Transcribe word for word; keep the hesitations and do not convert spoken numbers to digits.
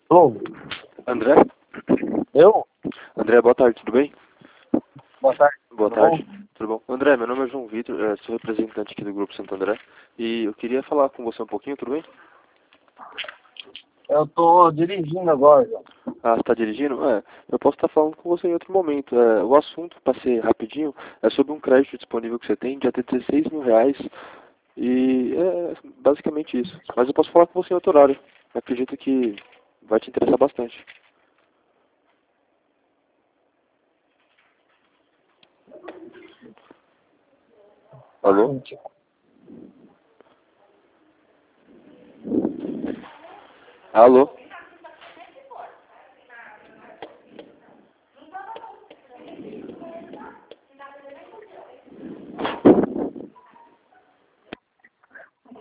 Alô? André? Eu? André, boa tarde, tudo bem? Boa tarde. Boa Tudo tarde, bom? tudo bom? André, meu nome é João Vitor, eh, sou representante aqui do Grupo Santo André e eu queria falar com você um pouquinho, tudo bem? Eu tô dirigindo agora, João. Ah, você está dirigindo? É, eu posso estar falando com você em outro momento. É, o assunto, para ser rapidinho, é sobre um crédito disponível que você tem de até dezesseis mil reais e é basicamente isso. Mas eu posso falar com você em outro horário. Eu acredito que vai te interessar bastante. Alô? Alô?